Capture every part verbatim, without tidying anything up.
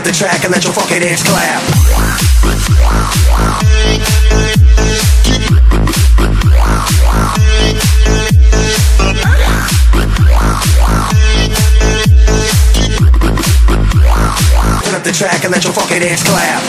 up the track and let your fucking hands clap. Turn up the track and let your fucking hands clap.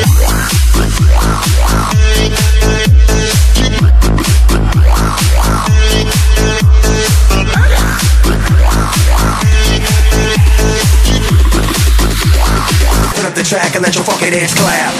Turn up the track and let your fucking hands clap.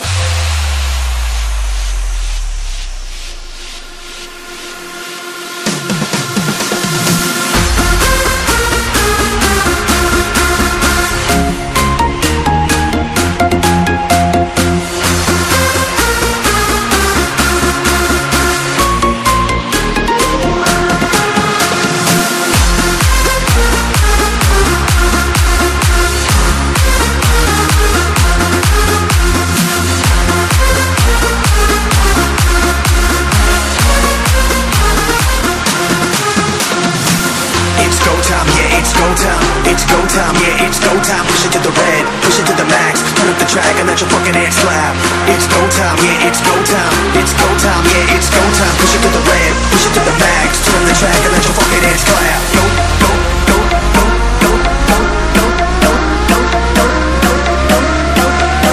It's go time, yeah, it's go time. Push it to the red, push it to the max. Turn up the track and let your fucking hands clap. It's go time, yeah, it's go time. It's go time, yeah, it's go time. Push it to the red, push it to the max. Turn up the track and let your fucking hands clap. Go, go, go, go, go, go, go, go, go, go, go, go,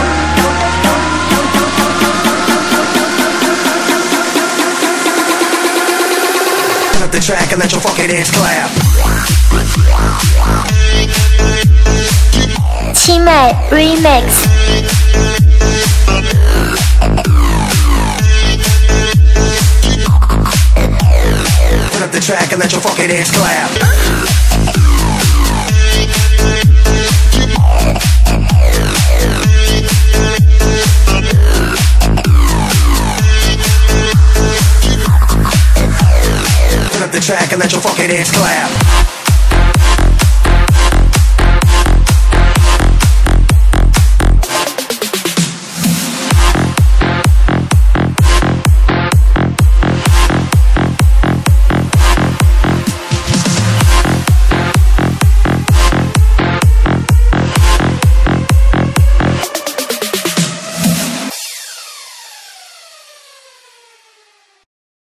go. Turn up the track and let your fucking hands clap. 七妹 Remix。 Turn up the track and let your fucking hands clap. Turn up the track and let your fucking hands clap.